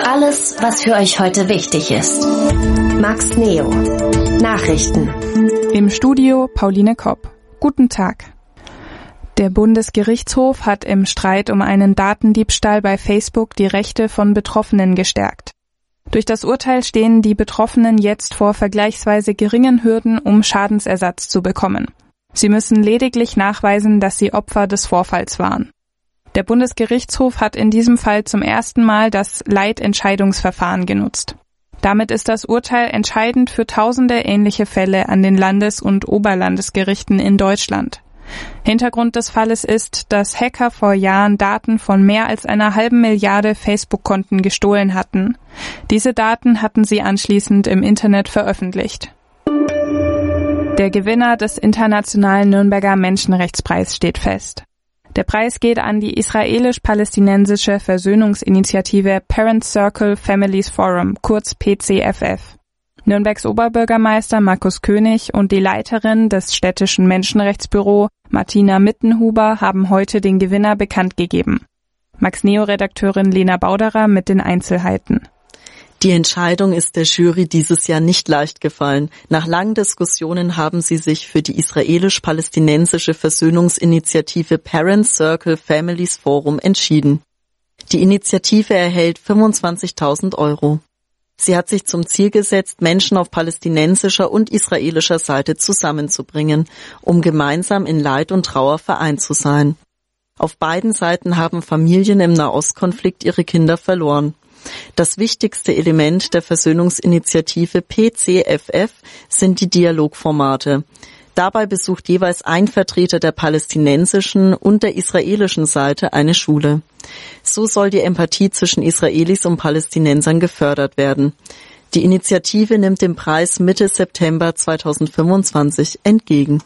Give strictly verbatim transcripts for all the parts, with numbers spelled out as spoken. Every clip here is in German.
Alles, was für euch heute wichtig ist. Max Neo. Nachrichten. Im Studio Pauline Kopp. Guten Tag. Der Bundesgerichtshof hat im Streit um einen Datendiebstahl bei Facebook die Rechte von Betroffenen gestärkt. Durch das Urteil stehen die Betroffenen jetzt vor vergleichsweise geringen Hürden, um Schadensersatz zu bekommen. Sie müssen lediglich nachweisen, dass sie Opfer des Vorfalls waren. Der Bundesgerichtshof hat in diesem Fall zum ersten Mal das Leitentscheidungsverfahren genutzt. Damit ist das Urteil entscheidend für tausende ähnliche Fälle an den Landes- und Oberlandesgerichten in Deutschland. Hintergrund des Falles ist, dass Hacker vor Jahren Daten von mehr als einer halben Milliarde Facebook-Konten gestohlen hatten. Diese Daten hatten sie anschließend im Internet veröffentlicht. Der Gewinner des Internationalen Nürnberger Menschenrechtspreis steht fest. Der Preis geht an die israelisch-palästinensische Versöhnungsinitiative Parent Circle Families Forum, kurz P C F F. Nürnbergs Oberbürgermeister Markus König und die Leiterin des städtischen Menschenrechtsbüro Martina Mittenhuber haben heute den Gewinner bekannt gegeben. Max Neo-Redakteurin Lena Bauderer mit den Einzelheiten. Die Entscheidung ist der Jury dieses Jahr nicht leicht gefallen. Nach langen Diskussionen haben sie sich für die israelisch-palästinensische Versöhnungsinitiative Parent Circle Families Forum entschieden. Die Initiative erhält fünfundzwanzigtausend Euro. Sie hat sich zum Ziel gesetzt, Menschen auf palästinensischer und israelischer Seite zusammenzubringen, um gemeinsam in Leid und Trauer vereint zu sein. Auf beiden Seiten haben Familien im Nahostkonflikt ihre Kinder verloren. Das wichtigste Element der Versöhnungsinitiative P C F F sind die Dialogformate. Dabei besucht jeweils ein Vertreter der palästinensischen und der israelischen Seite eine Schule. So soll die Empathie zwischen Israelis und Palästinensern gefördert werden. Die Initiative nimmt den Preis Mitte September zweitausendfünfundzwanzig entgegen.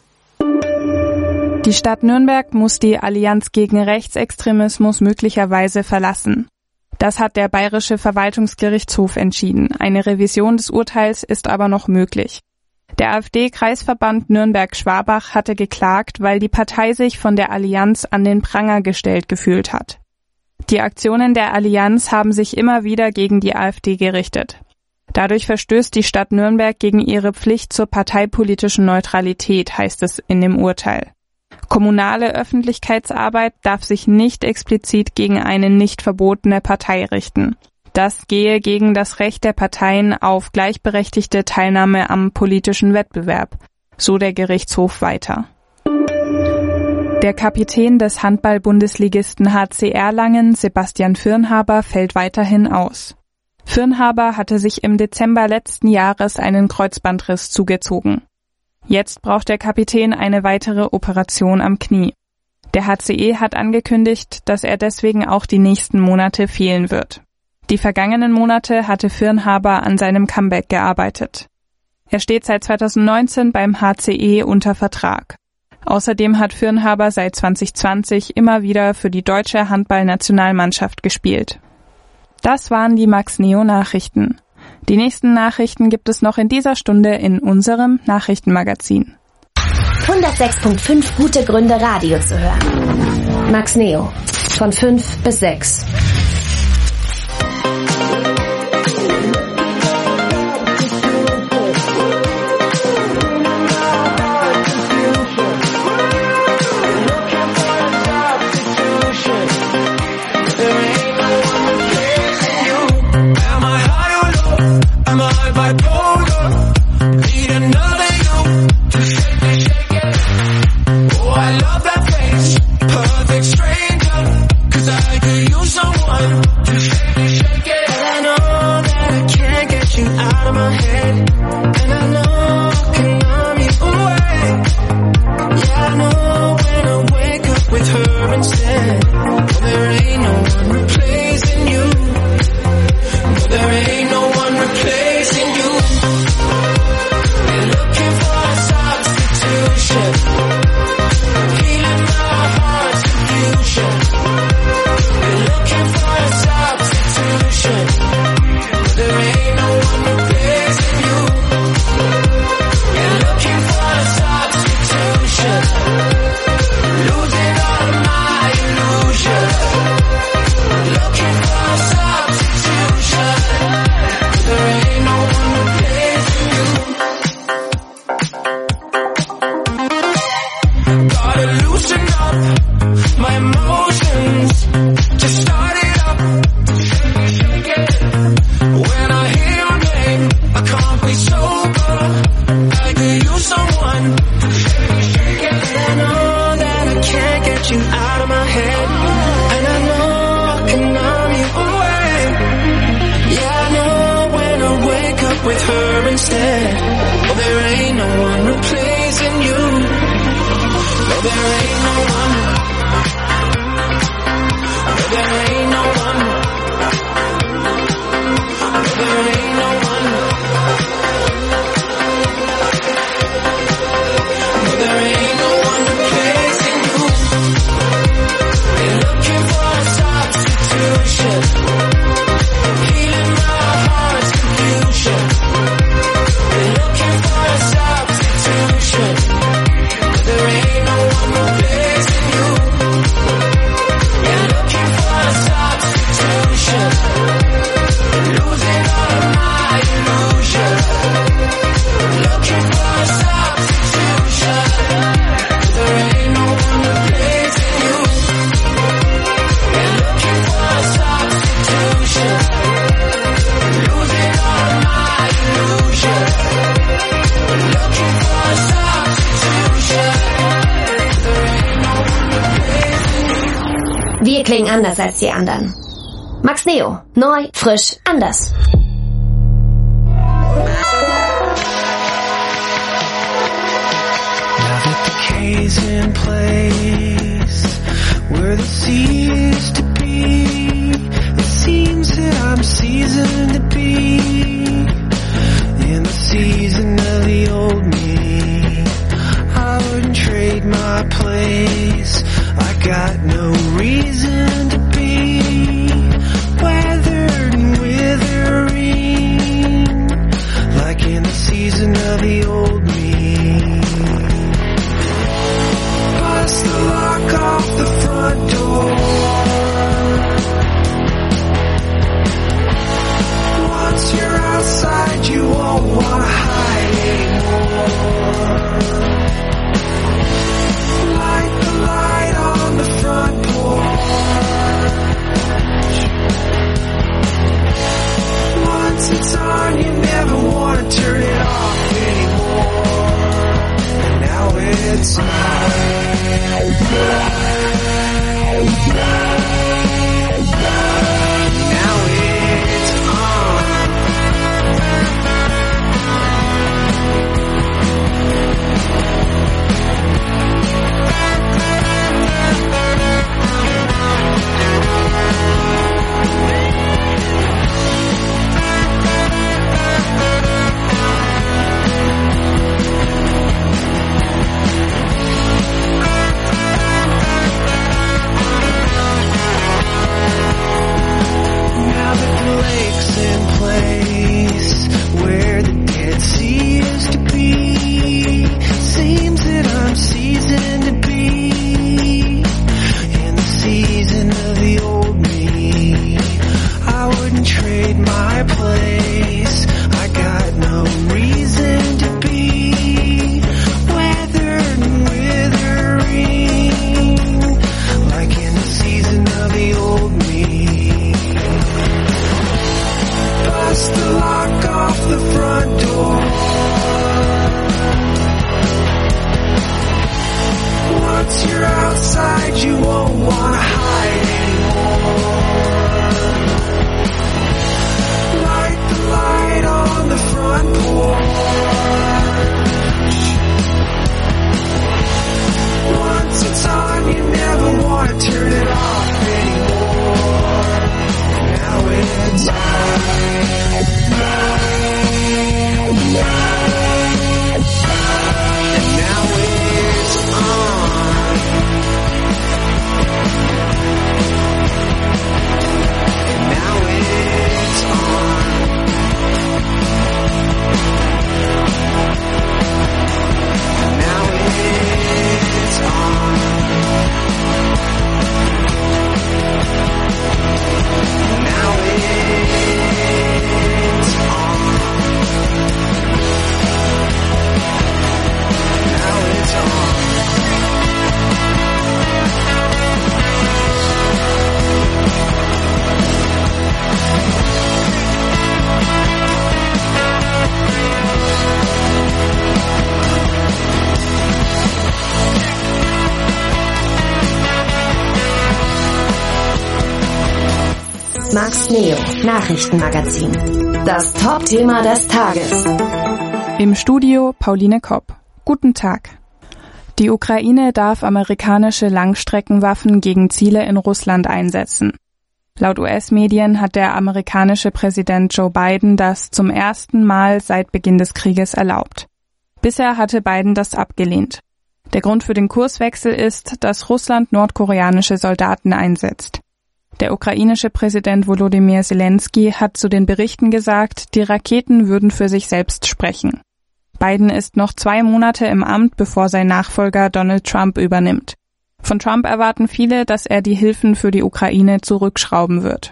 Die Stadt Nürnberg muss die Allianz gegen Rechtsextremismus möglicherweise verlassen. Das hat der Bayerische Verwaltungsgerichtshof entschieden. Eine Revision des Urteils ist aber noch möglich. Der AfD-Kreisverband Nürnberg-Schwabach hatte geklagt, weil die Partei sich von der Allianz an den Pranger gestellt gefühlt hat. Die Aktionen der Allianz haben sich immer wieder gegen die AfD gerichtet. Dadurch verstößt die Stadt Nürnberg gegen ihre Pflicht zur parteipolitischen Neutralität, heißt es in dem Urteil. Kommunale Öffentlichkeitsarbeit darf sich nicht explizit gegen eine nicht verbotene Partei richten. Das gehe gegen das Recht der Parteien auf gleichberechtigte Teilnahme am politischen Wettbewerb, so der Gerichtshof weiter. Der Kapitän des Handball-Bundesligisten H C Erlangen, Sebastian Firnhaber, fällt weiterhin aus. Firnhaber hatte sich im Dezember letzten Jahres einen Kreuzbandriss zugezogen. Jetzt braucht der Kapitän eine weitere Operation am Knie. Der H C E hat angekündigt, dass er deswegen auch die nächsten Monate fehlen wird. Die vergangenen Monate hatte Firnhaber an seinem Comeback gearbeitet. Er steht seit zweitausendneunzehn beim H C E unter Vertrag. Außerdem hat Firnhaber seit zweitausendzwanzig immer wieder für die deutsche Handballnationalmannschaft gespielt. Das waren die Max Neo Nachrichten. Die nächsten Nachrichten gibt es noch in dieser Stunde in unserem Nachrichtenmagazin. hundertsechs Komma fünf gute Gründe, Radio zu hören. Max Neo. Von fünf bis sechs. Perfect stranger, 'cause I could use someone to shake it, shake it. her instead. Oh, there ain't no one replacing you. No, there ain't no one. No, there ain't no one. No, there ain't no one. No, there ain't no one replacing you. They're looking for a substitution, healing my heart's confusion. They're looking for a substitution. There ain't no one replacing you. They're looking for a substitution, losing all of my illusion. Looking for a substitution. There ain't no one replacing you. They're looking for a substitution, losing all of my illusion. Looking for a substitution. There ain't no one replacing you. Wir klingen anders als die anderen. Max Neo. Neu, frisch, anders. Now that the K's in place, where the sea used to be, it seems that I'm seasoned to be in the season of the old me. I wouldn't trade my place. I got no reason to be weathered and withering, like in the season of the old me. Bust the lock off the front door. Once you're outside, you won't wanna hide anymore. Light the light on the front porch. Once it's on, you never wanna turn it off anymore. And now it's mine. Now it's on. Now that the lake's in place, where the Dead Sea used to be, seems that I'm seasoned to be in the season of the old me. I wouldn't trade my place. I got no reason to be weathered and withering, like in the season of the old me. Bust the lock off the front door. Once you're outside, you won't wanna hide anymore. Light the light on the front porch. Once it's on, you never wanna turn it off anymore. Max Neo, Nachrichtenmagazin. Das Top-Thema des Tages. Im Studio Pauline Kopp. Guten Tag. Die Ukraine darf amerikanische Langstreckenwaffen gegen Ziele in Russland einsetzen. Laut U S-Medien hat der amerikanische Präsident Joe Biden das zum ersten Mal seit Beginn des Krieges erlaubt. Bisher hatte Biden das abgelehnt. Der Grund für den Kurswechsel ist, dass Russland nordkoreanische Soldaten einsetzt. Der ukrainische Präsident Volodymyr Zelensky hat zu den Berichten gesagt, die Raketen würden für sich selbst sprechen. Biden ist noch zwei Monate im Amt, bevor sein Nachfolger Donald Trump übernimmt. Von Trump erwarten viele, dass er die Hilfen für die Ukraine zurückschrauben wird.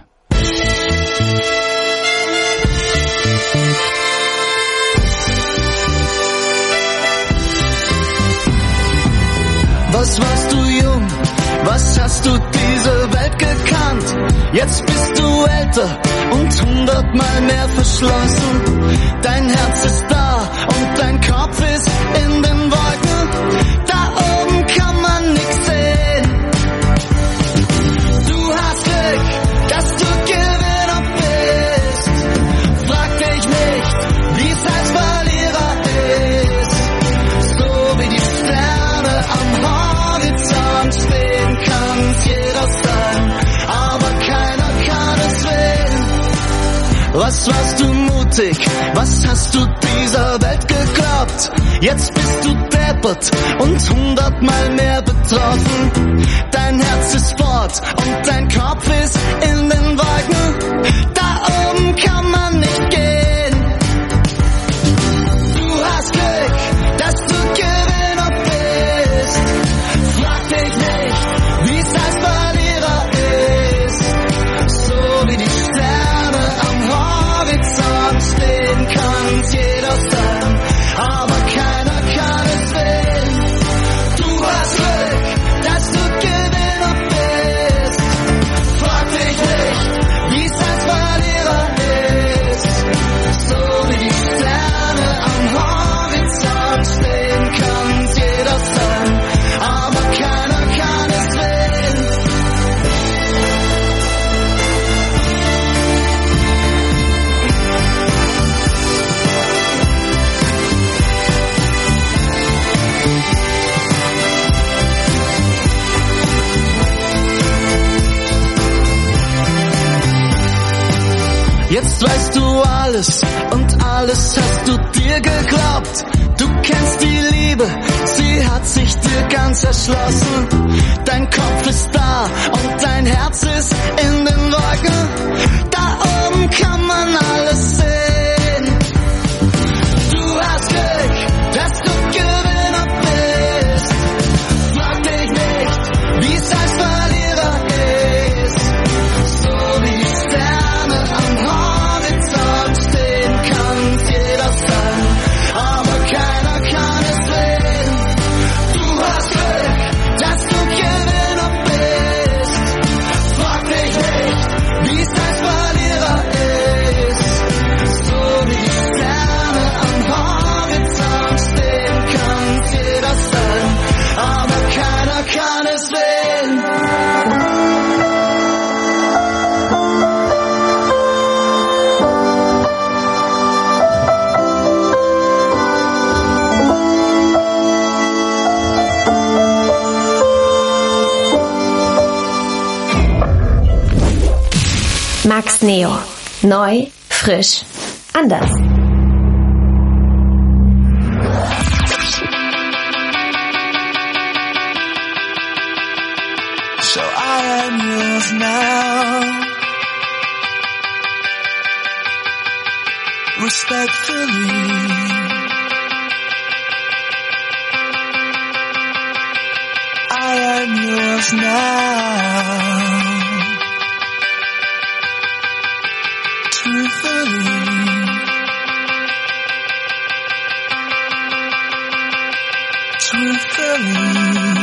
Was warst du jung? Was hast du diese Welt gekannt? Jetzt bist du älter und hundertmal mehr verschlossen. Dein Herz ist da und dein Kopf ist in den Wolken. Da oben kann man nichts sehen. Du hast Glück, dass du Gewinner bist. Frag dich nicht, wie es als Verlierer ist. So wie die Sterne am Horizont stehen, kann's jeder sein, aber keiner kann es sehen. Was warst du mutig, was hast du dieser Welt geglaubt? Jetzt bist du deppert und hundertmal mehr betroffen. Dein Herz ist fort und dein Kopf ist in den Wolken. Da oben kann man nicht gehen. Du hast Glück, dass du Gewinner bist. Frag dich nicht, wie es als Verlierer ist. So wie die Sterne am Horizont stehen, kann's jeder sein, aber keiner kann es sehen. Du hast Glück, dass du Gewinner bist. Frag dich nicht, wie es als Verlierer ist. So wie die Sterne am Horizont stehen, kann's jeder sein, aber keiner kann es sehen. Jetzt weißt du alles und alles hast du dir geglaubt. Du kennst die Liebe, sie hat sich dir ganz erschlossen. Dein Kopf ist da und dein Herz ist in den Wolken. Da oben kann man alles sehen. Du hast Glück, dass du Gewinner bist. Frag dich nicht, wie es als Verlierer ist. So wie die Sterne am Horizont stehen, kann's jeder sein, aber keiner kann es sehen. Du hast Glück, dass du Gewinner bist. Frag dich nicht, wie es als Verlierer ist. So wie die Sterne am Horizont stehen, kann's jeder sein, aber keiner kann es sehen. Max Neo. Neu, frisch, anders. So I am yours now. Respectfully, I am yours now. Truthfully, truthfully.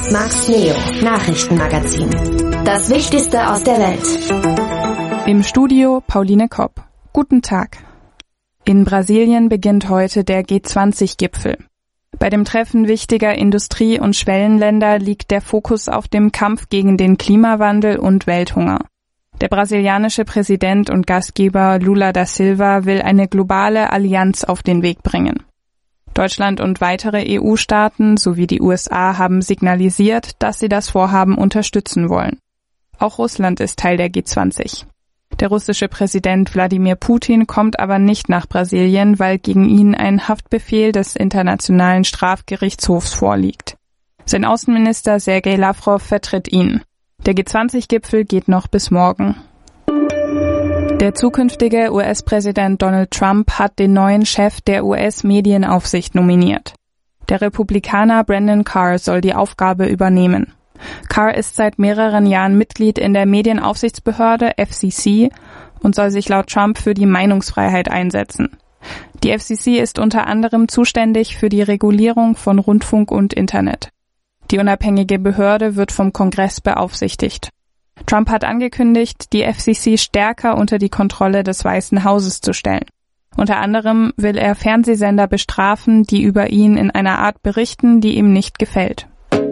Max Neo, Nachrichtenmagazin. Das Wichtigste aus der Welt. Im Studio Pauline Kopp. Guten Tag. In Brasilien beginnt heute der G zwanzig Gipfel. Bei dem Treffen wichtiger Industrie- und Schwellenländer liegt der Fokus auf dem Kampf gegen den Klimawandel und Welthunger. Der brasilianische Präsident und Gastgeber Lula da Silva will eine globale Allianz auf den Weg bringen. Deutschland und weitere E U-Staaten sowie die U S A haben signalisiert, dass sie das Vorhaben unterstützen wollen. Auch Russland ist Teil der G zwanzig. Der russische Präsident Wladimir Putin kommt aber nicht nach Brasilien, weil gegen ihn ein Haftbefehl des Internationalen Strafgerichtshofs vorliegt. Sein Außenminister Sergei Lavrov vertritt ihn. Der G zwanzig Gipfel geht noch bis morgen. Der zukünftige U S-Präsident Donald Trump hat den neuen Chef der U S-Medienaufsicht nominiert. Der Republikaner Brandon Carr soll die Aufgabe übernehmen. Carr ist seit mehreren Jahren Mitglied in der Medienaufsichtsbehörde F C C und soll sich laut Trump für die Meinungsfreiheit einsetzen. Die F C C ist unter anderem zuständig für die Regulierung von Rundfunk und Internet. Die unabhängige Behörde wird vom Kongress beaufsichtigt. Trump hat angekündigt, die F C C stärker unter die Kontrolle des Weißen Hauses zu stellen. Unter anderem will er Fernsehsender bestrafen, die über ihn in einer Art berichten, die ihm nicht gefällt.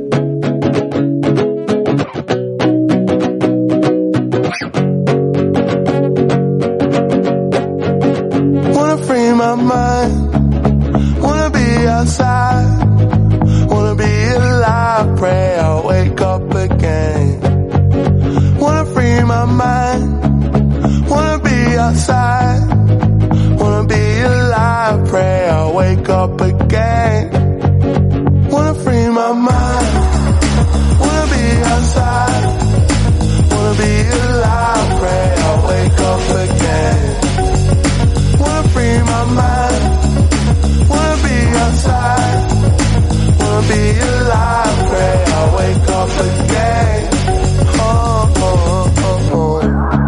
Wanna free my mind, wanna be outside, wanna be alive, pray I'll wake up again. Wanna free my mind, wanna be outside, wanna be alive, pray I'll wake up again. Wanna free my mind, wanna be outside, wanna be alive, pray I'll wake up again. Wanna free my mind, wanna be outside, wanna be alive, pray I'll wake up again. Oh, oh, oh, oh.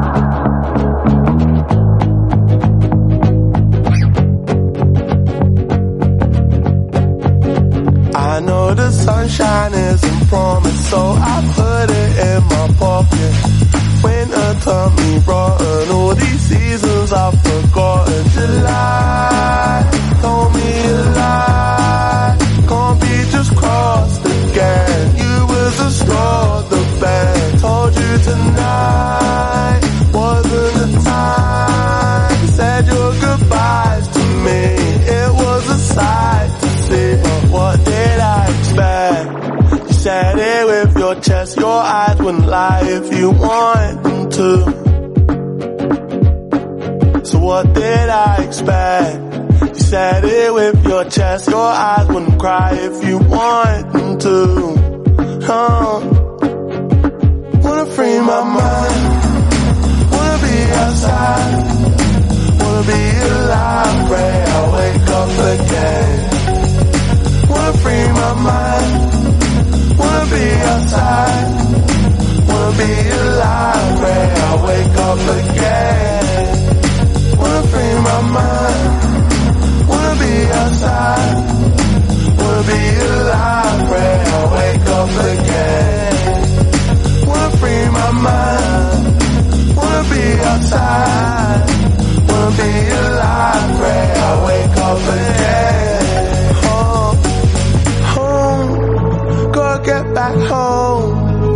I know the sunshine isn't promised, so I put it in my pocket. Winter turned me rotten, all these seasons I've forgotten. July told me a lie, can't be just crossed again. You was a straw, the band told you tonight wasn't the time. Said your goodbyes to me, it was a sight to see. But what did I expect? You said it with your chest, your eyes wouldn't lie if you want them to. So what did I expect? You said it with your chest, your eyes wouldn't cry if you want them to. Oh. Wanna free my mind, wanna be outside, wanna be alive, pray I'll wake up again. Wanna free my mind, wanna be outside, wanna be alive, pray I'll wake up again. Wanna free my mind, wanna be outside, wanna be alive, pray I'll wake up again. Wanna free my mind, wanna be outside, wanna be alive, pray I'll wake up again. Home, home, gotta get back home.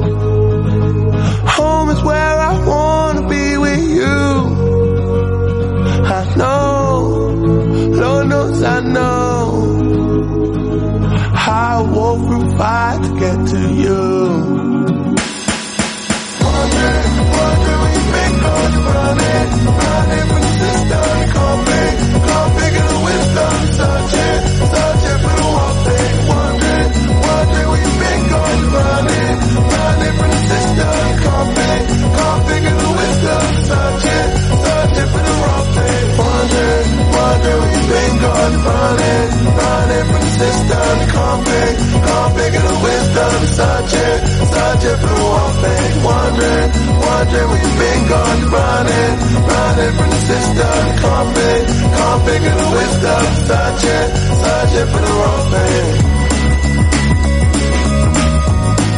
Home is where I wanna be with you. I know, Lord knows I know, how I walk through fire to get to you. Wondering, wondering where you've been, cause you're running, running from the system, can't think, can't figure the wisdom, searching, searching for the one thing. Wondering, wondering where you've been, cause you're running, running from the system, can't think, can't figure the wisdom, searching, searching for the wrong thing. Wondering, wondering where you've been, cause you're running, running from the system, can't think, can't figure the wisdom, searching, searching for the one thing. Wondering, wondering where you've been, gone, you're running, running from the system, can't think, can't figure the wisdom, searching, searching for the wrong thing.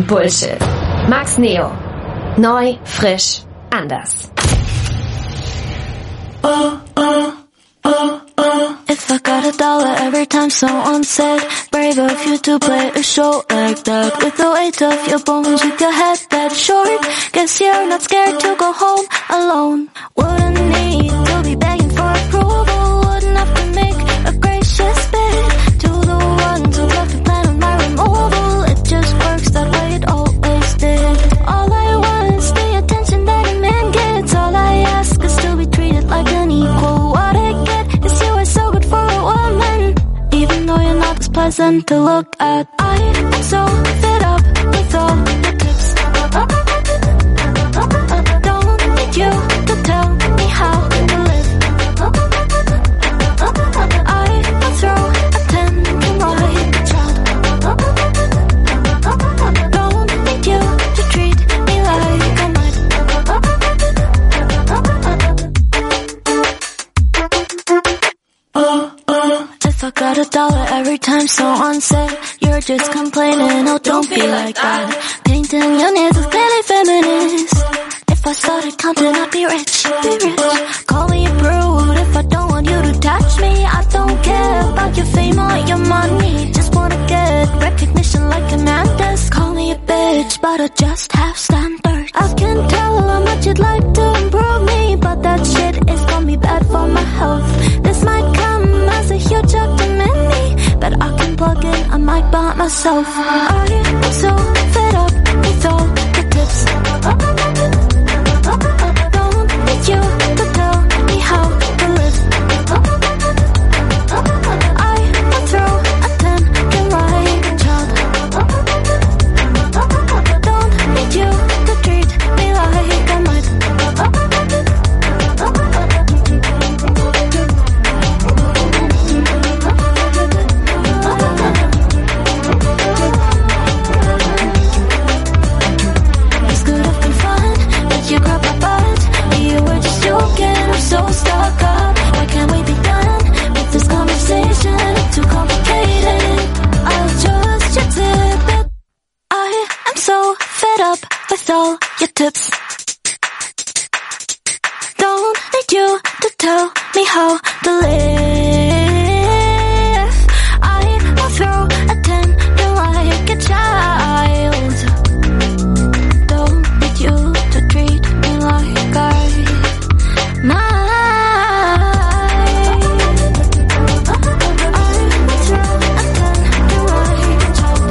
Bullshit. Max Neo. Neu, frisch, anders. Oh, oh, oh, oh. If I got a dollar every time someone said brave of you to play a show like that, with the weight of your bones, with your head that short, guess you're not scared to go home alone. Wouldn't need to be begging for approval, wouldn't have to make a gracious bid to the ones who love to plan on my removal. It just works that way, it always did. All I want is the attention that a man gets. All I ask is to be treated like an equal. What I get is you are so good for a woman, even though you're not as pleasant to look at. I am so fed up with all the tips. Don't need you to tell me how to live. I will throw a tantrum like a child. Don't need you to treat me like a mud. Oh, oh. If I got a dollar every time someone said you're just complaining, oh don't be like that. Painting your nails is clearly feminist. If I started counting, I'd be rich, be rich. Call me a prude if I don't want you to touch me. I don't care about your fame or your money, just wanna get recognition like a man does. Call me a bitch, but I just have standards. I can tell how much you'd like to improve me, but that shit is gonna be bad for my health. This might come as a huge shock to many, but I can plug in, I might buy it myself. I am so fed up with all the tips. Don't need you to tell me how to live. I will throw a tantrum like a child. Don't need you to treat me like a mud. This could have been fun, but you grabbed my butt. You were just joking, I'm so stuck up. Why can't we be done with this conversation? It's too complicated, I'll just your tip it. I am so fed up with all your tips. Don't need you to tell me how to live. I will throw a tantrum like a child. Don't need you to treat me like I might. I will throw a tantrum like a child.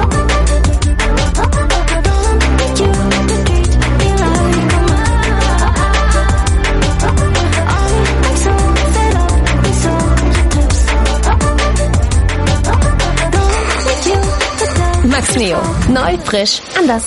Don't need you to treat me like a might. I'm so fed up with all your tips. Don't need you to tell Max Neo. Neu, frisch, anders.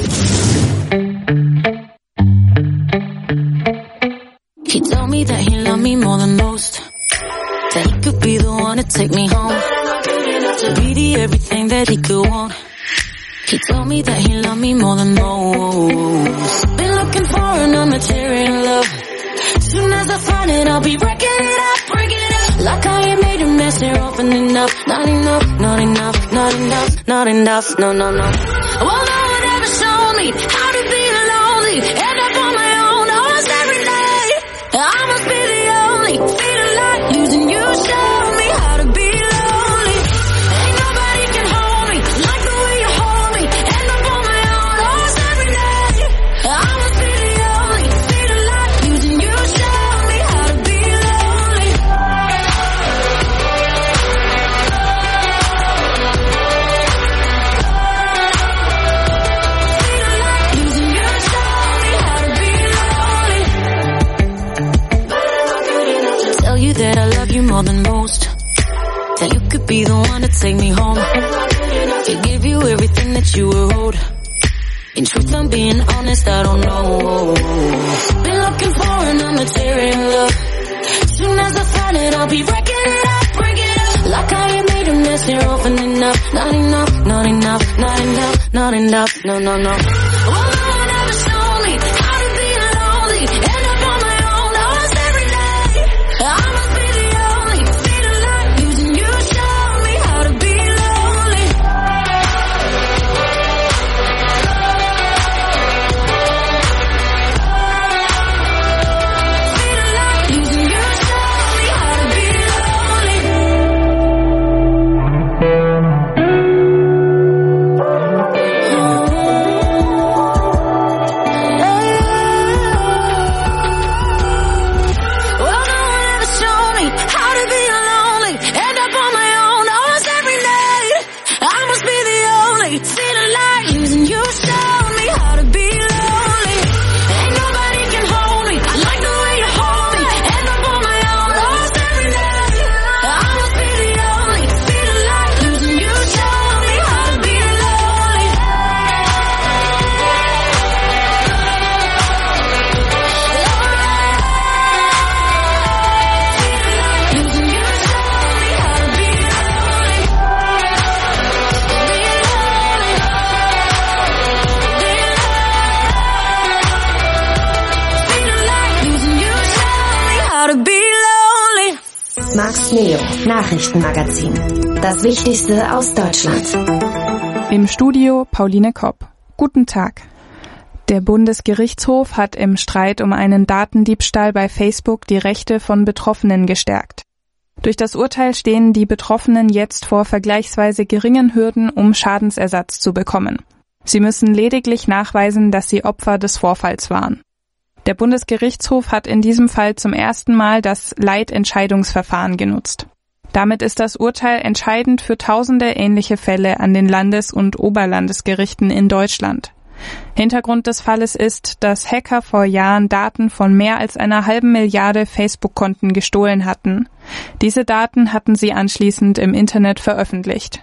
He told me that he loved me more than most, that he could be the one to take me home, to be the everything that he could want. He told me that he loved me more than most. Been looking for an unmaterial love. Soon as I find it, I'll be breaking it up, breaking it up. Like I ain't made a mess here often enough. Not enough, not enough, not enough, not enough, no, no, no. Well, no one ever showed me how to be lonely. End up on my own almost every day. I must be the only feeling like losing you. Show me how to be lonely. Ain't nobody can hold me like the way you hold me. End up on my own almost every day. I must be the only feeling like losing you. Show me how to be lonely. Feeling like losing you. Show me how to be lonely. Tell you that I love you more than most, that you could be the one to take me home, to give you everything that you were owed. In truth, I'm being honest, I don't know. Been looking for an unmaterial love. Soon as I find it, I'll be breaking it up, breaking it up. Like I ain't made a mess here often enough. Not enough, not enough, not enough, not enough, no, no, no. Well, no one ever showed me how to be lonely. End up on my own almost every day. I must be the only feeling like losing you. Show me how to be lonely. how to be lonely. Max Neo, Nachrichtenmagazin. Das Wichtigste aus Deutschland. Im Studio Pauline Kopp. Guten Tag. Der Bundesgerichtshof hat im Streit um einen Datendiebstahl bei Facebook die Rechte von Betroffenen gestärkt. Durch das Urteil stehen die Betroffenen jetzt vor vergleichsweise geringen Hürden, um Schadensersatz zu bekommen. Sie müssen lediglich nachweisen, dass sie Opfer des Vorfalls waren. Der Bundesgerichtshof hat in diesem Fall zum ersten Mal das Leitentscheidungsverfahren genutzt. Damit ist das Urteil entscheidend für tausende ähnliche Fälle an den Landes- und Oberlandesgerichten in Deutschland. Hintergrund des Falles ist, dass Hacker vor Jahren Daten von mehr als einer halben Milliarde Facebook-Konten gestohlen hatten. Diese Daten hatten sie anschließend im Internet veröffentlicht.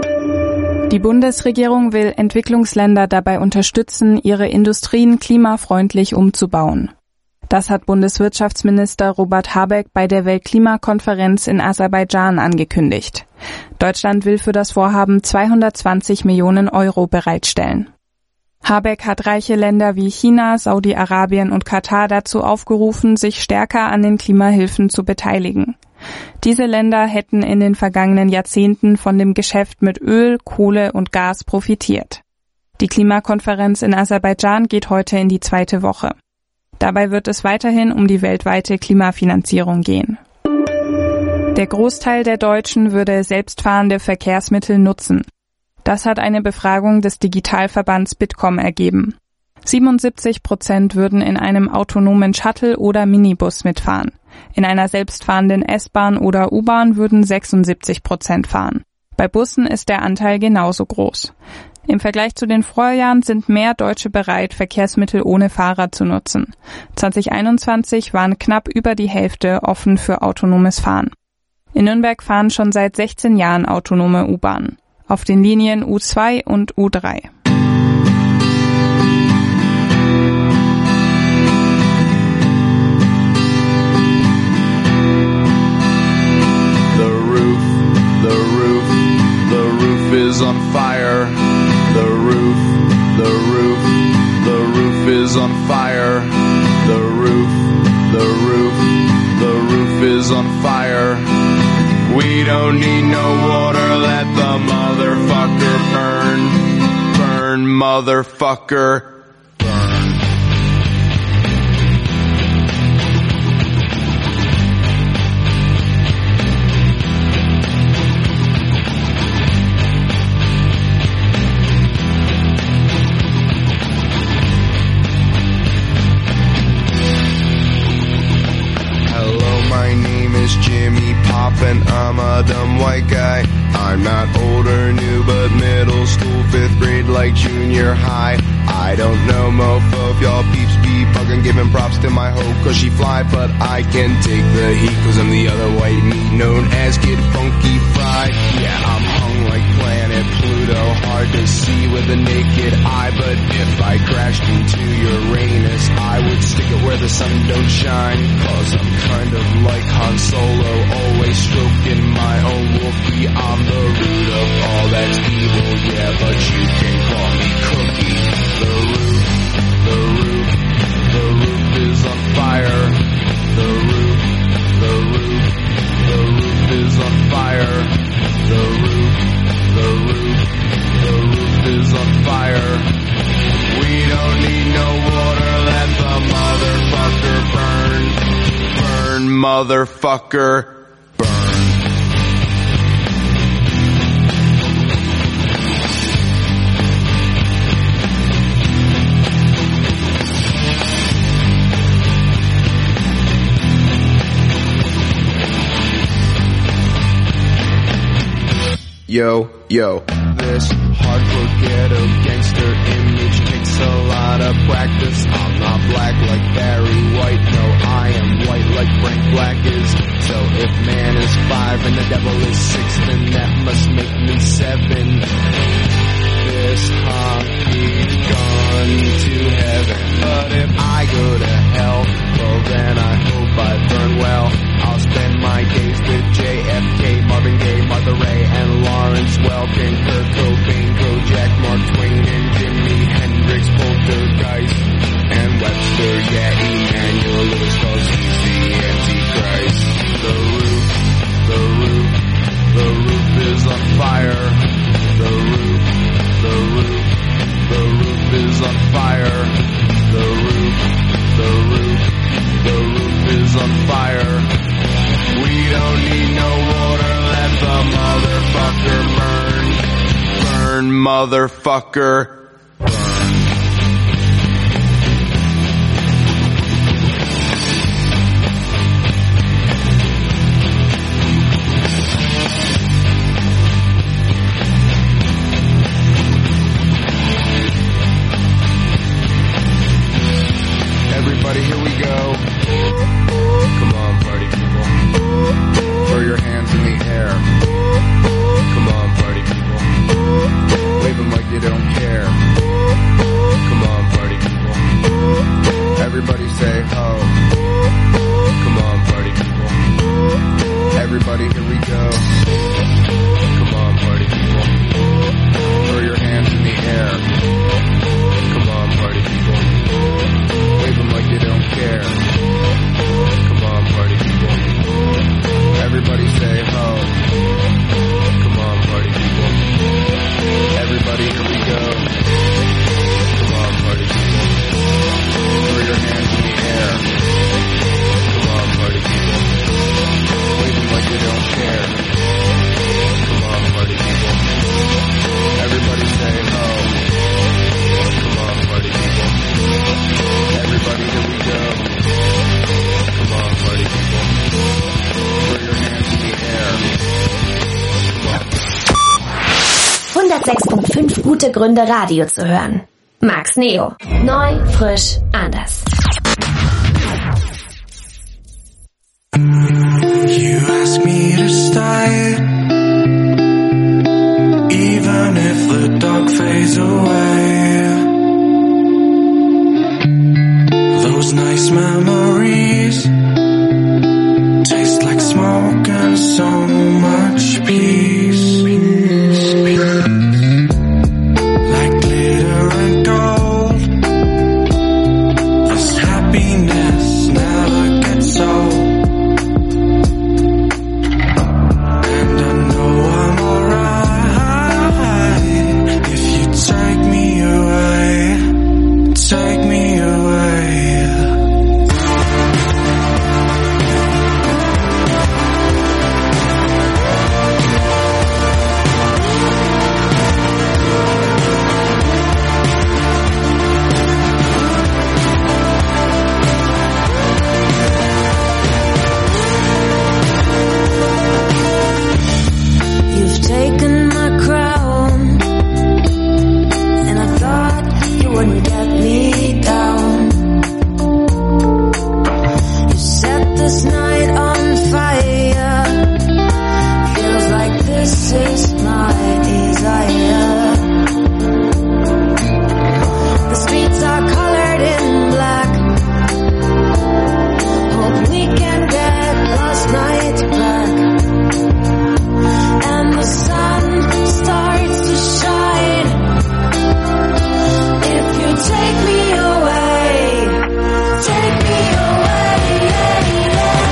Die Bundesregierung will Entwicklungsländer dabei unterstützen, ihre Industrien klimafreundlich umzubauen. Das hat Bundeswirtschaftsminister Robert Habeck bei der Weltklimakonferenz in Aserbaidschan angekündigt. Deutschland will für das Vorhaben zweihundertzwanzig Millionen Euro bereitstellen. Habeck hat reiche Länder wie China, Saudi-Arabien und Katar dazu aufgerufen, sich stärker an den Klimahilfen zu beteiligen. Diese Länder hätten in den vergangenen Jahrzehnten von dem Geschäft mit Öl, Kohle und Gas profitiert. Die Klimakonferenz in Aserbaidschan geht heute in die zweite Woche. Dabei wird es weiterhin um die weltweite Klimafinanzierung gehen. Der Großteil der Deutschen würde selbstfahrende Verkehrsmittel nutzen. Das hat eine Befragung des Digitalverbands Bitkom ergeben. siebenundsiebzig Prozent würden in einem autonomen Shuttle oder Minibus mitfahren. In einer selbstfahrenden S-Bahn oder U-Bahn würden sechsundsiebzig Prozent fahren. Bei Bussen ist der Anteil genauso groß. Im Vergleich zu den Vorjahren sind mehr Deutsche bereit, Verkehrsmittel ohne Fahrer zu nutzen. zwanzig einundzwanzig waren knapp über die Hälfte offen für autonomes Fahren. In Nürnberg fahren schon seit sechzehn Jahren autonome U-Bahnen. Auf den Linien U zwei und U drei. The roof, the roof, the roof is on fire. The roof, the roof, the roof is on fire. The roof, the roof, the roof is on fire. We don't need no water, let the motherfucker burn. Burn, motherfucker, burn. Hello, my name is Jimmy Pop and I'm a dumb white guy. I'm not old or new, but middle school, fifth grade, like junior high. I don't know mofo if y'all peeps be bugging, giving props to my hoe cause she fly, but I can take the heat cause I'm the other white meat known as Kid Funky Fried. Yeah, I'm hung like planet Pluto, hard to see with a naked eye, but if I crashed into Uranus, I would stick it where the sun don't shine, cause I'm kind of like Han Solo, always stroking my own wolfie. I'm the root of all that's evil, yeah, but you can call me Cookie. The roof, the roof, the roof is on fire. The roof, the roof, the roof is on fire. The roof, the roof, the roof is on fire. We don't need no water, let the motherfucker burn. Burn, motherfucker, burn. Yo, yo, this hardcore ghetto gangster image takes a lot of practice. I'm not black like Barry White, no, I am white like Frank Black is. So if man is five and the devil is six, then that must make me seven. This hockey's gone to heaven, but if I go to hell, well then I hope I burn well. I'll spend my days with J F K, Marvin Gaye, Martha Ray, and Lawrence Welkin, Kurt Cobain, Kojak, Mark Twain, and Jimi Hendrix, Poltergeist, and Webster, yeah, Emmanuel Lewis, cause he's the anti fire. We don't need no water, let the motherfucker burn. Burn, motherfucker. Everybody, here we go. Come on, party people. Throw your hands in the air. Come on, party people. Wave them like you don't care. Come on, party people. Everybody say ho. Come on, party people. Everybody, here we go. Come on, party people. Throw your hands in the air. Come on, party people. Wave them like you don't care. Come on, party people. Everybody say ho. Come on, party people. Everybody, here we go. Come on, party people. Throw your hands in the air. Come on, party people. Wave them like you don't care. Come on, party people. Everybody say ho. Come on, party people. Everybody, here we go. Come on, party people. Throw your hands in the air. Come on. hundertsechs Komma fünf gute Gründe, Radio zu hören. Max Neo. Neu, frisch, anders. You ask me to stay, even if the dark fades away. Those nice memories taste like smoke and so much peace. Like glitter and gold, this happiness never gets old. And I know I'm alright if you take me away, take me away. You've taken my crown, and I thought you wouldn't get me down. You set this night on fire. Feels like this is my desire. The streets are colored in black. Hope we can get last night back. And the sun starts to shine. If you take me away, take me away, yeah, yeah.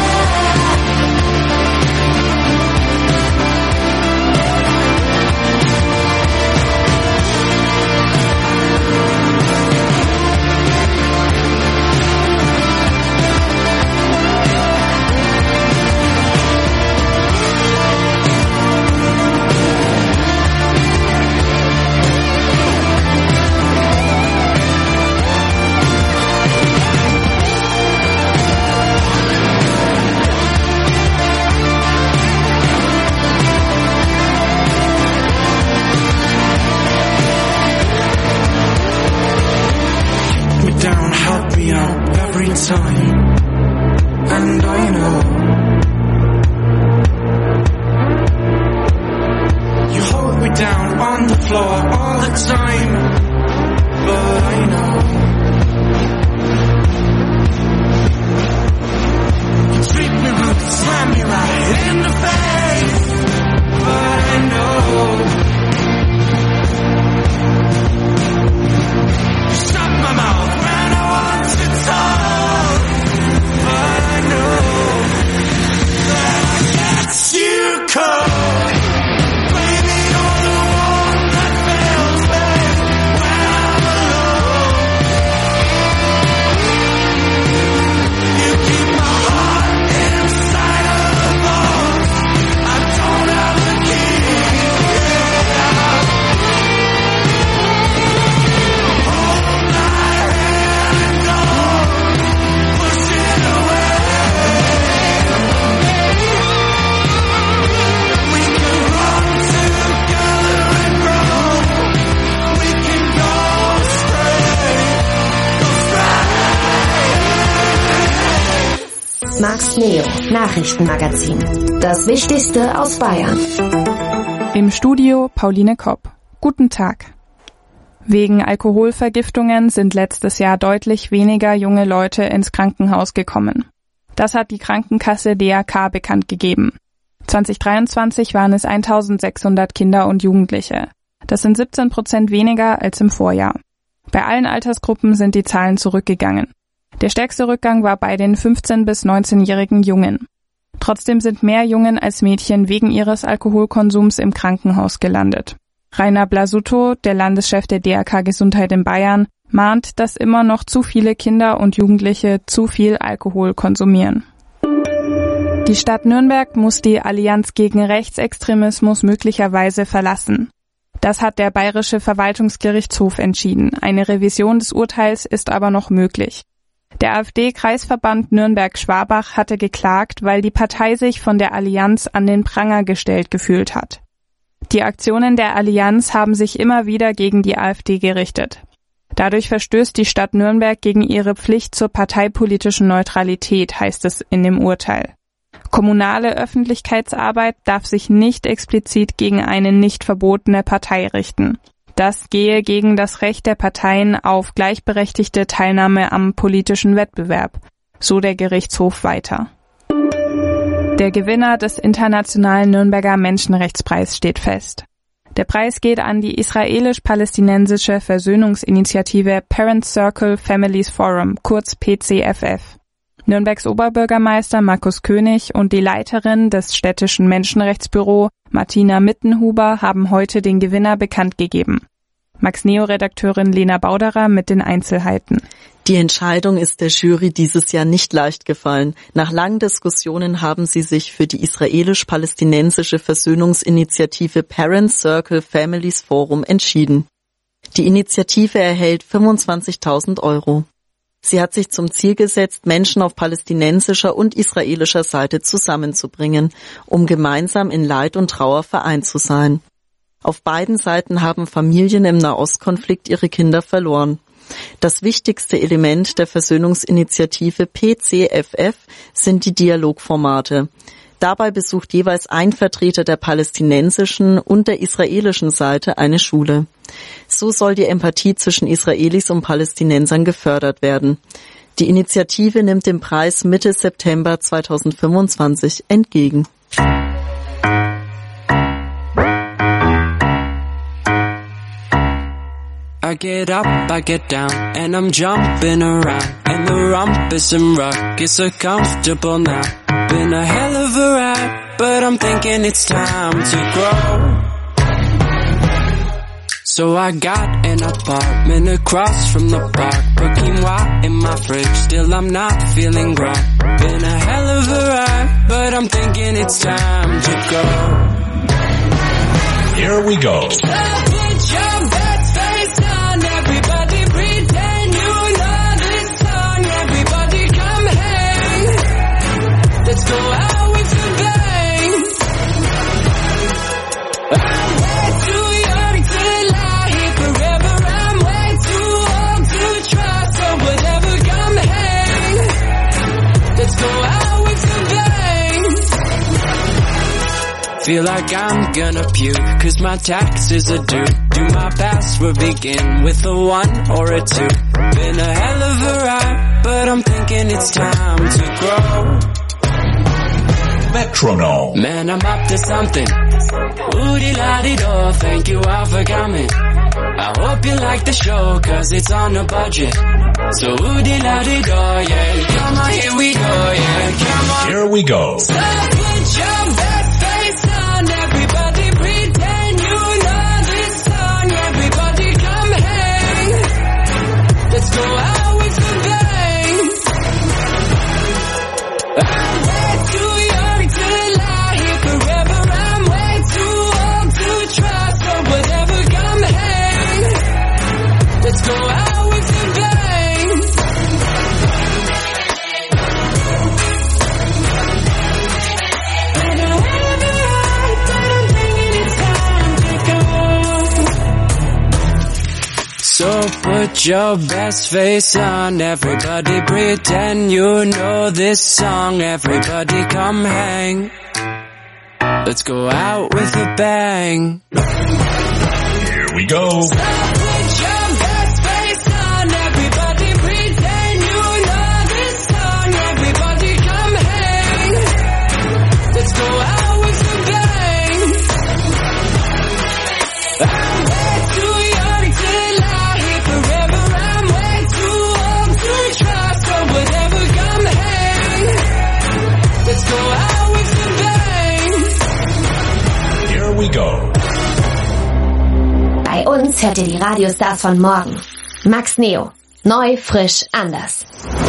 Me down, help me out every time, and I know you hold me down on the floor all the time, but I know you treat me rude, slam me right in the face, but I know shut my mouth when I want to talk, but I know Max Neo, Nachrichtenmagazin. Das Wichtigste aus Bayern. Im Studio Pauline Kopp. Guten Tag. Wegen Alkoholvergiftungen sind letztes Jahr deutlich weniger junge Leute ins Krankenhaus gekommen. Das hat die Krankenkasse D R K bekannt gegeben. zwanzig dreiundzwanzig waren es eintausendsechshundert Kinder und Jugendliche. Das sind siebzehn Prozent weniger als im Vorjahr. Bei allen Altersgruppen sind die Zahlen zurückgegangen. Der stärkste Rückgang war bei den fünfzehn- bis neunzehnjährigen Jungen. Trotzdem sind mehr Jungen als Mädchen wegen ihres Alkoholkonsums im Krankenhaus gelandet. Rainer Blasuto, der Landeschef der D R K Gesundheit in Bayern, mahnt, dass immer noch zu viele Kinder und Jugendliche zu viel Alkohol konsumieren. Die Stadt Nürnberg muss die Allianz gegen Rechtsextremismus möglicherweise verlassen. Das hat der Bayerische Verwaltungsgerichtshof entschieden. Eine Revision des Urteils ist aber noch möglich. Der AfD-Kreisverband Nürnberg-Schwabach hatte geklagt, weil die Partei sich von der Allianz an den Pranger gestellt gefühlt hat. Die Aktionen der Allianz haben sich immer wieder gegen die AfD gerichtet. Dadurch verstößt die Stadt Nürnberg gegen ihre Pflicht zur parteipolitischen Neutralität, heißt es in dem Urteil. Kommunale Öffentlichkeitsarbeit darf sich nicht explizit gegen eine nicht verbotene Partei richten. Das gehe gegen das Recht der Parteien auf gleichberechtigte Teilnahme am politischen Wettbewerb, so der Gerichtshof weiter. Der Gewinner des Internationalen Nürnberger Menschenrechtspreises steht fest. Der Preis geht an die israelisch-palästinensische Versöhnungsinitiative Parent Circle Families Forum, kurz P C F F. Nürnbergs Oberbürgermeister Markus König und die Leiterin des städtischen Menschenrechtsbüro Martina Mittenhuber haben heute den Gewinner bekannt gegeben. Max Neo-Redakteurin Lena Bauderer mit den Einzelheiten. Die Entscheidung ist der Jury dieses Jahr nicht leicht gefallen. Nach langen Diskussionen haben sie sich für die israelisch-palästinensische Versöhnungsinitiative Parent Circle Families Forum entschieden. Die Initiative erhält fünfundzwanzigtausend Euro. Sie hat sich zum Ziel gesetzt, Menschen auf palästinensischer und israelischer Seite zusammenzubringen, um gemeinsam in Leid und Trauer vereint zu sein. Auf beiden Seiten haben Familien im Nahostkonflikt ihre Kinder verloren. Das wichtigste Element der Versöhnungsinitiative P C F F sind die Dialogformate. Dabei besucht jeweils ein Vertreter der palästinensischen und der israelischen Seite eine Schule. So soll die Empathie zwischen Israelis und Palästinensern gefördert werden. Die Initiative nimmt den Preis Mitte September zweitausendfünfundzwanzig entgegen. I get up, I get down, and I'm jumping around, and the rumpus and rug is so comfortable now. Been a hell of a ride, but I'm thinking it's time to grow. So I got an apartment across from the park, put quinoa in my fridge, still I'm not feeling grown. Been a hell of a ride, but I'm thinking it's time to go. Here we go. So put your best face on, everybody pretend you know this song, everybody come hang. Let's go out with a bang. I'm way too young to lie here forever, I'm way too old to try, so whatever, come hang. Let's go out with a bang. Feel like I'm gonna puke, cause my taxes are due. Do my password begin with a one or a two? Been a hell of a ride, but I'm thinking it's time to grow. Metronome. Man, I'm up to something. Ooh-dee-la-dee-do, thank you all for coming. I hope you like the show, cause it's on a budget. So ooh-dee-la-dee-do, yeah, come on, here we go, yeah, come on. Here we go. So put your best face on, everybody pretend you know this song, everybody come hang. Let's go out with a bang. I'm way too young to lie here forever, I'm way too old to try, so whatever, come hang. Let's go out with a bang. So put your best face on, everybody pretend you know this song. Everybody come hang, let's go out with a bang. Here we go. So put your best face on, everybody pretend you know this song. Everybody come hang, let's go out with a bang. I'm way too young to lie here forever. I'm way too old to try, so whatever, come hang, let's go out with a bang. Here we go. Bei uns hört ihr die Radiostars von morgen. Max Neo. Neu, frisch, anders.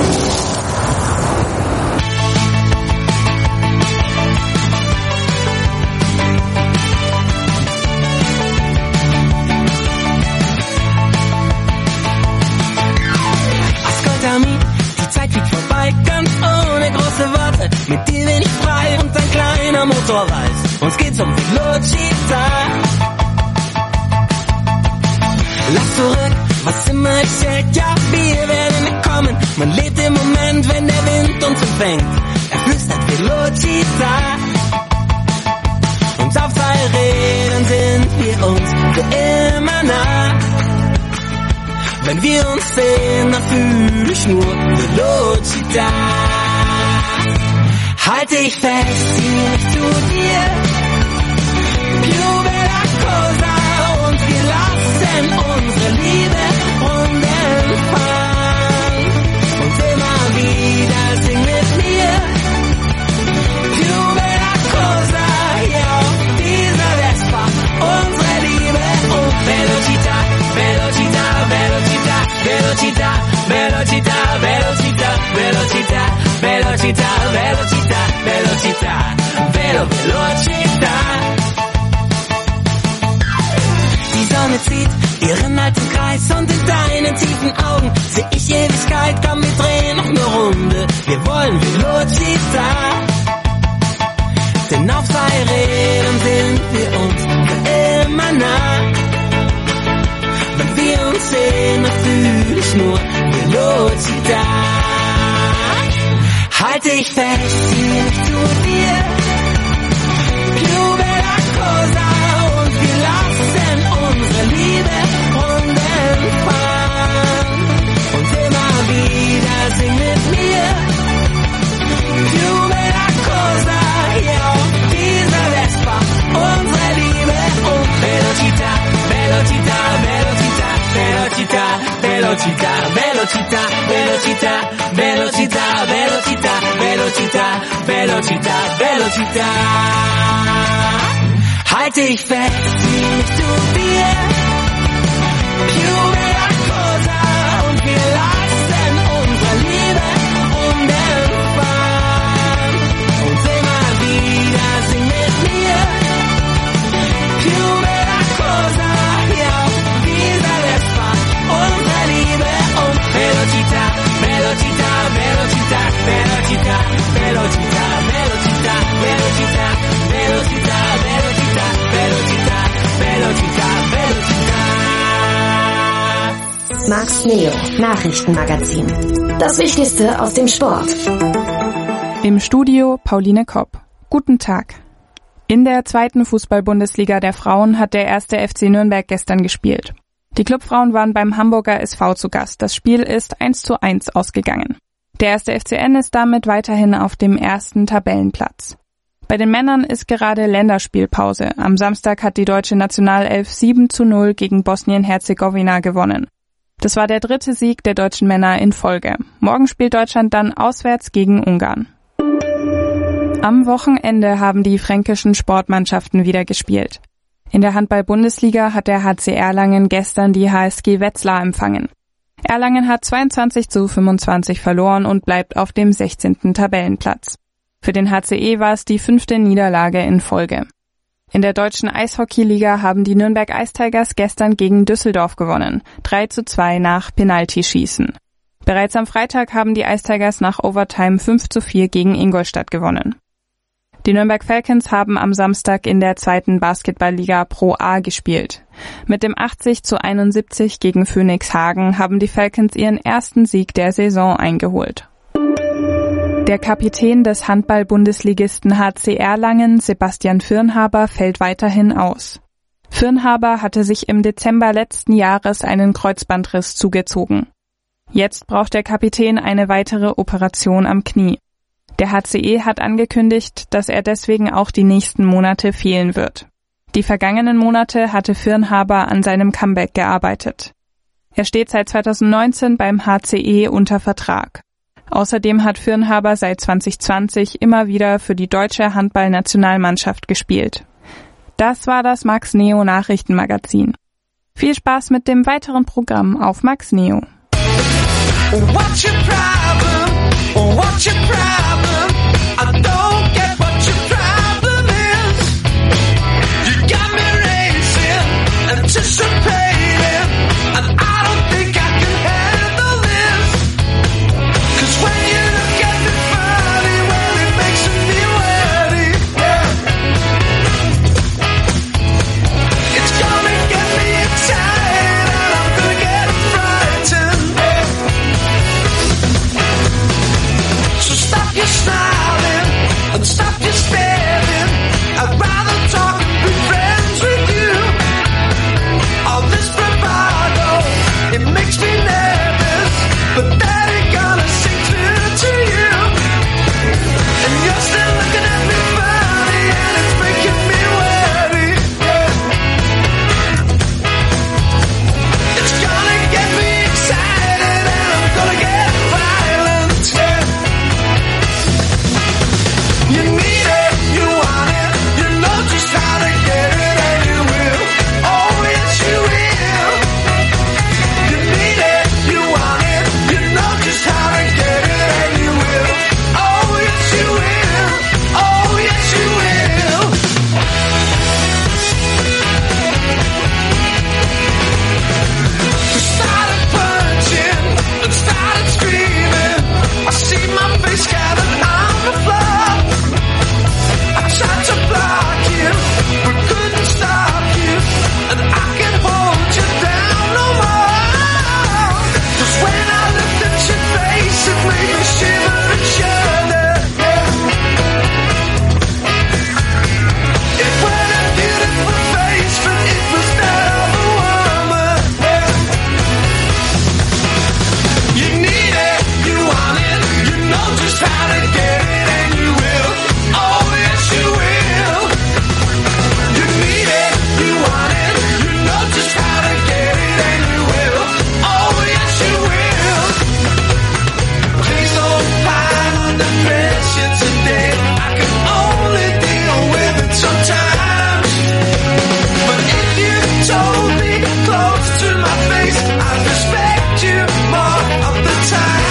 Ascoltami, die Zeit fliegt vorbei, ganz ohne große Worte. Mit dir bin ich frei und ein kleiner Motor weiß, uns geht's um Velocita. Lass zurück, was immer ich hält, ja, wir werden nicht kommen. Man lebt im Moment, wenn der Wind uns empfängt. Er flüstert Velocita. Und auf zwei Rädern sind wir uns für immer nah. Wenn wir uns sehen, dann fühl ich nur Velocita. Halte ich fest, zieh mich zu dir. Più bella cosa, und wir lassen unsere Liebe Runden fahren. Und immer wieder sing mit mir. Più bella cosa, hier auf dieser Vespa. Unsere Liebe und Velocita, Velocita, Velocita, Velocita, Velocita, Velocita, Velocita, Velocita, Velocita, Velocita, Velo, Velocita. Die Sonne zieht ihren alten Kreis und in deinen tiefen Augen seh ich Ewigkeit. Komm, wir drehen noch eine Runde, wir wollen Velocita. Denn auf zwei Rädern sind wir uns für immer nah. Wenn wir uns sehen, dann fühl ich nur Velocita. Halte ich fest, zieh mich zu dir. Più bella cosa, und wir lassen unsere Liebe Runden fahren. Und immer wieder sing mit mir. Più bella cosa, hier auf dieser Vespa. Unsere Liebe und Velocita, Velocita, Velocita, Velocita, Velocita, Velocita, Velocita, Velocita, Velocita, Velocita, Velocita, Velocita. Halte ich fest, zieh mich zu dir. Più bella cosa, und wir lassen unsere Liebe Runden fahren. Und immer wieder sing mit mir. Più bella cosa, hier auf dieser Vespa. Unsere Liebe und Velocita, Velocita, Velocita, Velocita, Velocita, Velocita, Velocita, Velocita, Velocita, Velocita, Velocita, Velocita. Max Neo. Nachrichtenmagazin. Das Wichtigste aus dem Sport. Im Studio Pauline Kopp. Guten Tag. In der zweiten Fußball-Bundesliga der Frauen hat der erste F C Nürnberg gestern gespielt. Die Clubfrauen waren beim Hamburger S V zu Gast. Das Spiel ist eins zu eins ausgegangen. Der erste F C N ist damit weiterhin auf dem ersten Tabellenplatz. Bei den Männern ist gerade Länderspielpause. Am Samstag hat die deutsche Nationalelf sieben zu null gegen Bosnien-Herzegowina gewonnen. Das war der dritte Sieg der deutschen Männer in Folge. Morgen spielt Deutschland dann auswärts gegen Ungarn. Am Wochenende haben die fränkischen Sportmannschaften wieder gespielt. In der Handball-Bundesliga hat der H C Erlangen gestern die H S G Wetzlar empfangen. Erlangen hat zweiundzwanzig zu fünfundzwanzig verloren und bleibt auf dem sechzehnten Tabellenplatz. Für den H C E war es die fünfte Niederlage in Folge. In der deutschen Eishockeyliga haben die Nürnberg Ice Tigers gestern gegen Düsseldorf gewonnen, drei zu zwei nach Penaltyschießen. Bereits am Freitag haben die Ice Tigers nach Overtime fünf zu vier gegen Ingolstadt gewonnen. Die Nürnberg Falcons haben am Samstag in der zweiten Basketballliga Pro A gespielt. Mit dem achtzig zu einundsiebzig gegen Phoenix Hagen haben die Falcons ihren ersten Sieg der Saison eingeholt. Der Kapitän des Handball-Bundesligisten H C Erlangen, Sebastian Firnhaber, fällt weiterhin aus. Firnhaber hatte sich im Dezember letzten Jahres einen Kreuzbandriss zugezogen. Jetzt braucht der Kapitän eine weitere Operation am Knie. Der H C E hat angekündigt, dass er deswegen auch die nächsten Monate fehlen wird. Die vergangenen Monate hatte Firnhaber an seinem Comeback gearbeitet. Er steht seit zweitausendneunzehn beim H C E unter Vertrag. Außerdem hat Firnhaber seit zwanzig zwanzig immer wieder für die deutsche Handballnationalmannschaft gespielt. Das war das Max Neo Nachrichtenmagazin. Viel Spaß mit dem weiteren Programm auf Max Neo. What's your problem? What's your problem? I don't get what your problem is. You got me racing, anticipating, and I don't think I can handle this. 'Cause when you look at me funny, well, it makes me worry. It's gonna get me excited, and I'm gonna get frightened. So stop your smiling and stop your staring. I'd rather talk and be friends with you. All this bravado, it makes me nervous, but that ain't gonna sink through to you. And you're still looking at me funny, and it's making me worry. It's gonna get me excited, and I'm gonna get violent. You need it, you want it, you know just how to get it, and you will. Oh, yes, you will. You need it, you want it, you know just how to get it, and you will. Oh, yes, you will. Oh, yes, you will. We started punching and started screaming. I see my face scattered on the floor. I tried to block you, but couldn't stop you, and I can't hold you down no more. 'Cause when I looked at your face, it made me shiver and shudder. It was a beautiful face, but it was that of a woman. You need it, you want it, you know just how to get it, and you will. Oh, yes, you will. You need it, you want it, you know just how to get it, and you will. Oh, yes, you will. Please don't hide under pressure today. I can only deal with it sometimes. But if you told me close to my face, I'd respect you more of the time.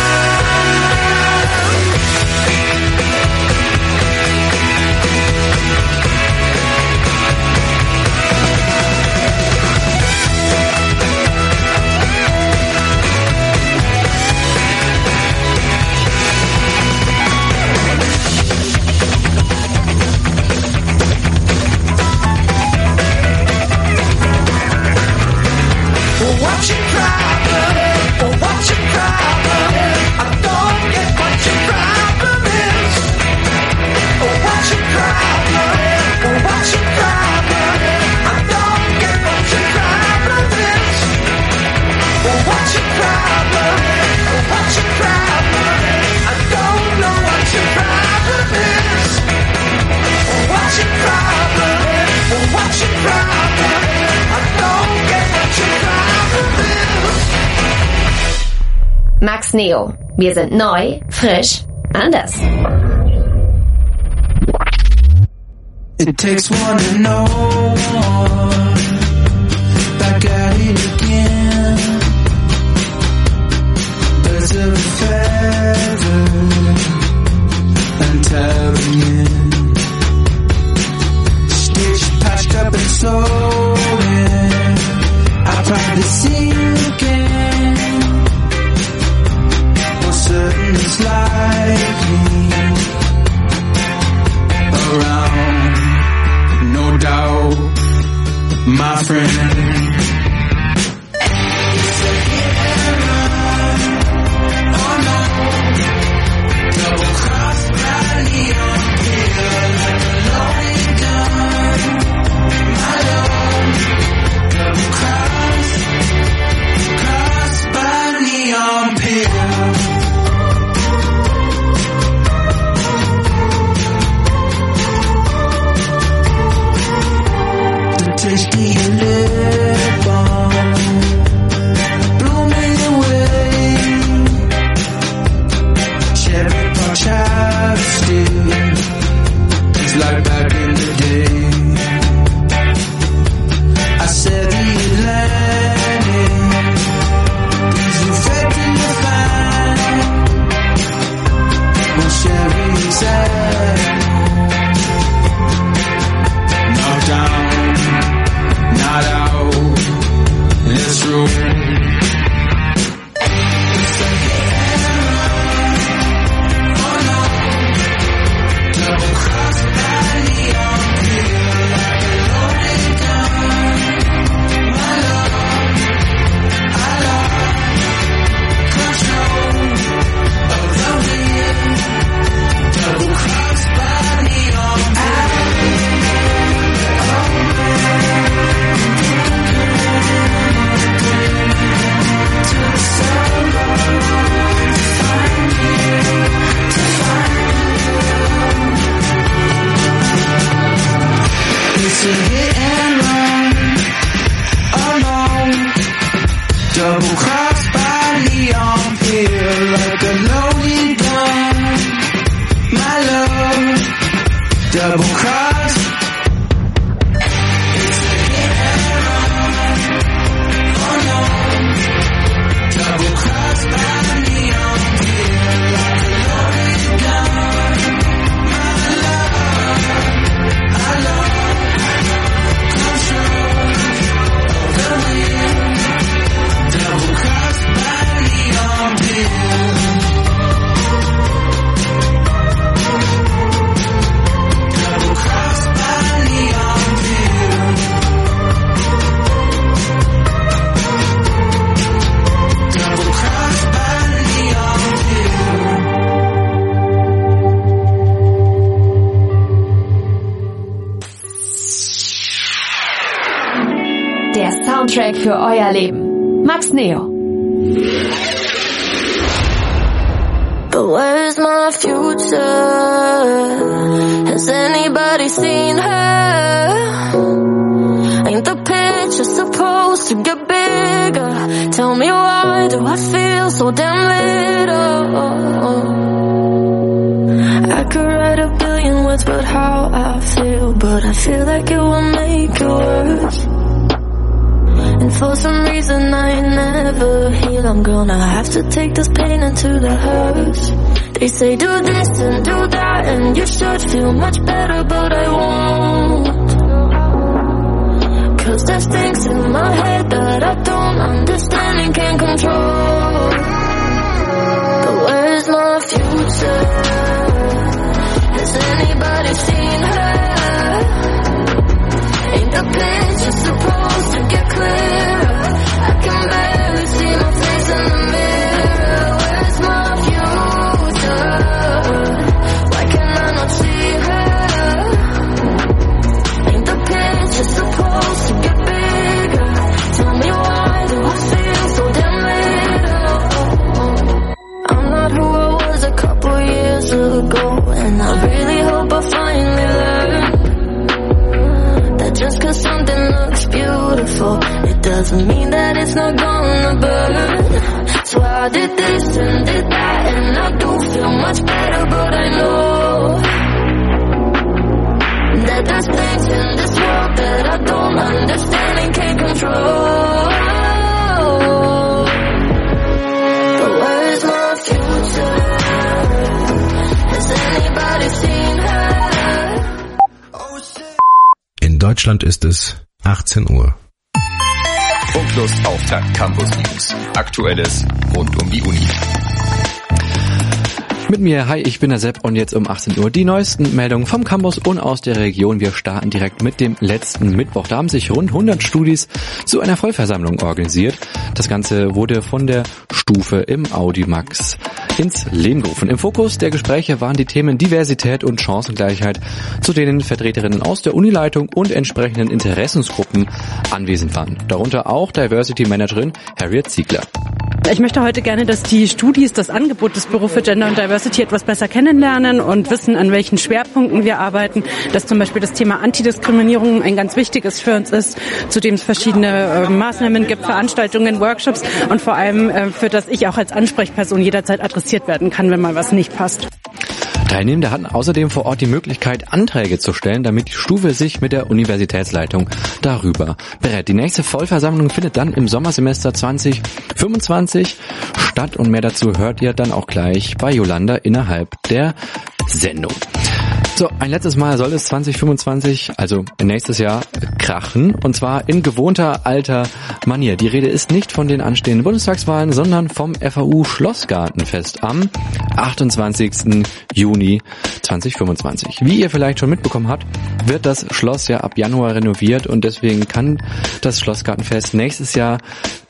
What's your problem? What's your problem? I don't get what your problem is. What's your problem? What's your problem? I don't get what your problem is. What's your problem? What's your problem? I don't know what your problem is. What's your problem? What's your problem? I don't get what your problem is. Max Neo. Wir sind neu, frisch, anders. It takes one to know one. Back at it again. Birds of a feather and tearing in. Stitched, patched up and sewing. I tried to see you again. Well, certain it's likely. Alright. friend. Soundtrack für euer Leben. Max Neo. But where's my future? Has anybody seen her? Ain't the picture supposed to get bigger? Tell me why do I feel so damn little? I could write a billion words about how I feel, but I feel like it will make it worse. And for some reason I never heal. I'm gonna have to take this pain into the hearse. They say do this and do that and you should feel much better, but I won't. Cause there's things in my head that I don't understand and can't control. But where's my future? Has anybody seen her? Ain't the picture supposed to get clearer? I can barely see my face in the mirror. Where's my future? Why can I not see her? Ain't the picture supposed to get bigger? Tell me why do I feel so damn little? I'm not who I was a couple years ago, and I really hope I finally learn that just cause something looks beautiful, it doesn't mean that it's not gonna burn. So I did this and did that, and I do feel much better, but I know that there's things in this world that I don't understand and can't control. But where's my future? Has anybody seen her? In Deutschland ist es achtzehn Uhr. Fokus Auftakt Campus News. Aktuelles rund um die Uni. Mit mir, hi, ich bin der Sepp und jetzt um achtzehn Uhr die neuesten Meldungen vom Campus und aus der Region. Wir starten direkt mit dem letzten Mittwoch. Da haben sich rund hundert Studis zu einer Vollversammlung organisiert. Das Ganze wurde von der Stufe im Audimax ins Leben gerufen. Im Fokus der Gespräche waren die Themen Diversität und Chancengleichheit, zu denen Vertreterinnen aus der Unileitung und entsprechenden Interessensgruppen anwesend waren. Darunter auch Diversity Managerin Harriet Ziegler. Ich möchte heute gerne, dass die Studis das Angebot des Büro für Gender und Diversity etwas besser kennenlernen und wissen, an welchen Schwerpunkten wir arbeiten, dass zum Beispiel das Thema Antidiskriminierung ein ganz wichtiges für uns ist, zu dem es verschiedene äh, Maßnahmen gibt, Veranstaltungen, Workshops und vor allem, äh, für das ich auch als Ansprechperson jederzeit adressiert werden kann, wenn mal was nicht passt. Teilnehmende hatten außerdem vor Ort die Möglichkeit, Anträge zu stellen, damit die Stufe sich mit der Universitätsleitung darüber berät. Die nächste Vollversammlung findet dann im Sommersemester zwanzig fünfundzwanzig statt und mehr dazu hört ihr dann auch gleich bei Jolanda innerhalb der Sendung. So, ein letztes Mal soll es zwanzig fünfundzwanzig, also nächstes Jahr, krachen, und zwar in gewohnter alter Manier. Die Rede ist nicht von den anstehenden Bundestagswahlen, sondern vom F A U Schlossgartenfest am achtundzwanzigsten Juni zweitausendfünfundzwanzig. Wie ihr vielleicht schon mitbekommen habt, wird das Schloss ja ab Januar renoviert und deswegen kann das Schlossgartenfest nächstes Jahr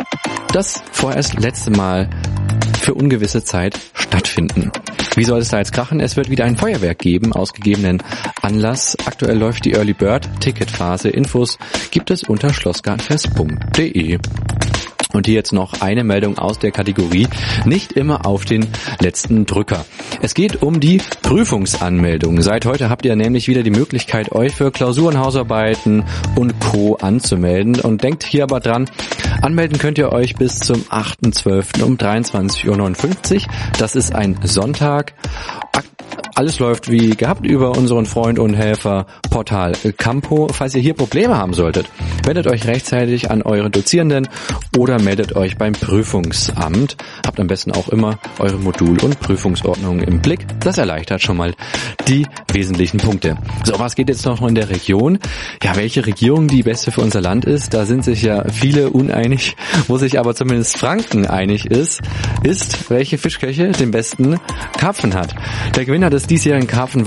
das vorerst letzte Mal für ungewisse Zeit stattfinden. Wie soll es da jetzt krachen? Es wird wieder ein Feuerwerk geben, aus gegebenen Anlass. Aktuell läuft die Early Bird Ticketphase. Infos gibt es unter schlossgartenfest punkt de. Und hier jetzt noch eine Meldung aus der Kategorie nicht immer auf den letzten Drücker. Es geht um die Prüfungsanmeldung. Seit heute habt ihr nämlich wieder die Möglichkeit, euch für Klausuren, Hausarbeiten und Co. anzumelden. Und denkt hier aber dran, anmelden könnt ihr euch bis zum achten zwölften um dreiundzwanzig Uhr neunundfünfzig. Das ist ein Sonntag. Alles läuft wie gehabt über unseren Freund und Helfer Portal Campo. Falls ihr hier Probleme haben solltet, wendet euch rechtzeitig an eure Dozierenden oder meldet euch beim Prüfungsamt. Habt am besten auch immer eure Modul- und Prüfungsordnungen im Blick. Das erleichtert schon mal die wesentlichen Punkte. So, was geht jetzt noch in der Region? Ja, welche Regierung die beste für unser Land ist, da sind sich ja viele uneinig. Wo sich aber zumindest Franken einig ist, ist, welche Fischköche den besten Karpfen hat. Der Gewinner des diesjährigen Karpfen